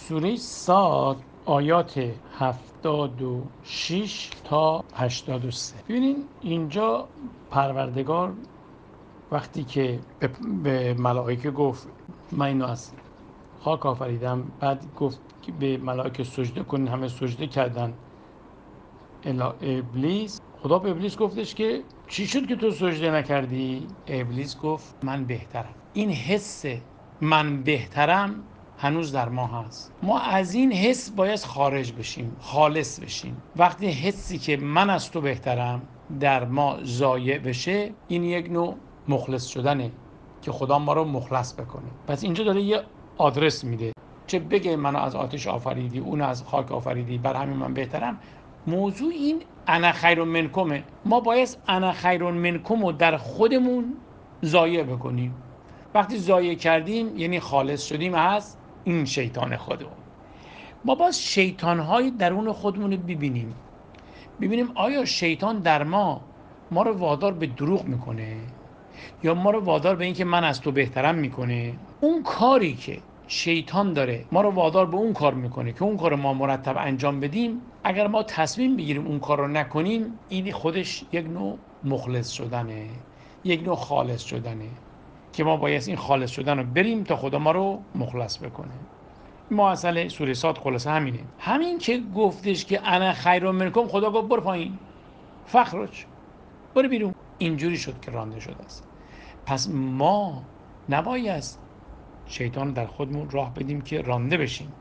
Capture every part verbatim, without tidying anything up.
سوره صاد آیات هفتاد و شش تا هشتاد و سه. ببینین اینجا پروردگار وقتی که به, به ملائکه گفت من اینو از خاک آفریدم، بعد گفت که به ملائکه سجده کنین، همه سجده کردن الا ابلیس. خدا به ابلیس گفتش که چی شد که تو سجده نکردی؟ ابلیس گفت من بهترم. این حس من بهترم هنوز در ما هست. ما از این حس باید خارج بشیم، خالص بشیم. وقتی حسی که من از تو بهترم در ما ضایع بشه، این یک نوع مخلص شدنه که خدا ما رو مخلص بکنه. پس اینجا داره یه آدرس میده، چه بگه منو از آتش آفریدی، اون از خاک آفریدی، بر همین من بهترم. موضوع این انا خیر منکمه. ما باید انا خیر منکم رو در خودمون ضایع بکنیم. وقتی ضایع کردیم یعنی خالص شدیم از این شیطان خودمون. ما باید شیطان‌های درون خودمون رو ببینیم ببینیم آیا شیطان در ما ما رو وادار به دروغ میکنه یا ما رو وادار به این که من از تو بهترم میکنه. اون کاری که شیطان داره ما رو وادار به اون کار میکنه که اون کار ما مرتب انجام بدیم، اگر ما تصمیم بگیریم اون کار رو نکنیم، این خودش یک نوع مخلص شدنه، یک نوع خالص شدنه که ما باید این خالص شدن رو بریم تا خدا ما رو مخلص بکنه. ما اصل سوره صاد خلاصه همینه. همین که گفتش که انا خیر منکم، خدا گفت برو پایین، فخرج، برو بیرون. اینجوری شد که رانده شده است. پس ما نباید شیطان در خودمون راه بدیم که رانده بشیم.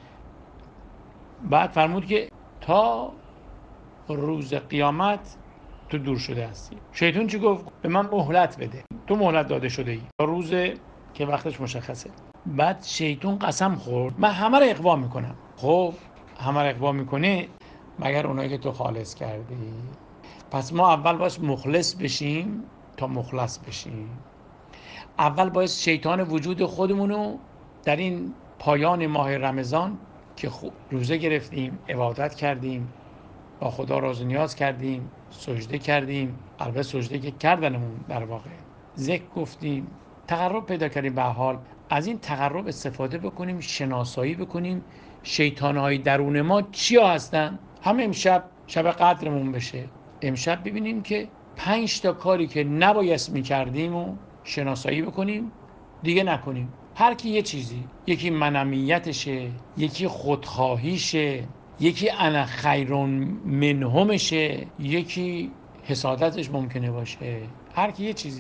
بعد فرمود که تا روز قیامت تو دور شده هستی. شیطان چی گفت؟ به من مهلت بده، تو مهلت داده شده ای تا روز که وقتش مشخصه. بعد شیطان قسم خورد من همه رو اغوا میکنم. خب همه رو اغوا میکنه مگر اونایی که تو خالص کردی. پس ما اول باید مخلص بشیم تا مخلص بشیم. اول باید شیطان وجود خودمونو در این پایان ماه رمضان که روزه گرفتیم، عبادت کردیم، با خدا راز و نیاز کردیم، سجده کردیم، البته سجده که کردنمون در واقع ذکر گفتیم، تقرب پیدا کردیم. به حال از این تقرب استفاده بکنیم، شناسایی بکنیم شیطان‌های درون ما چیا هستن. هم امشب شب قدرمون بشه، امشب ببینیم که پنج تا کاری که نبایست میکردیم و شناسایی بکنیم، دیگه نکنیم. هر کی یه چیزی، یکی منمیتشه، یکی خودخواهیشه، یکی انا خیرون منهمشه، یکی حسادتش ممکنه باشه. هر کی یه چیزی.